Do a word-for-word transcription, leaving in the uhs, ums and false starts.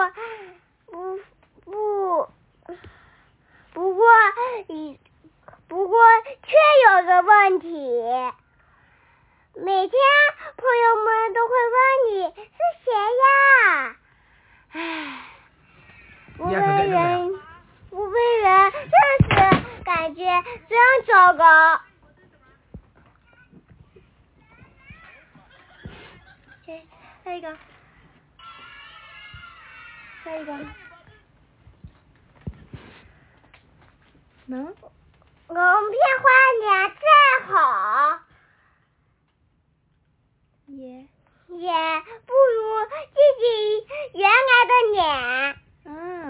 过不不不过不过却有个问题，每天朋友们都会问你是谁呀？唉，不被人不被人认识，感觉真糟糕。下一个，下一个，能？蒙片花脸再好，也也不如自己原来的脸。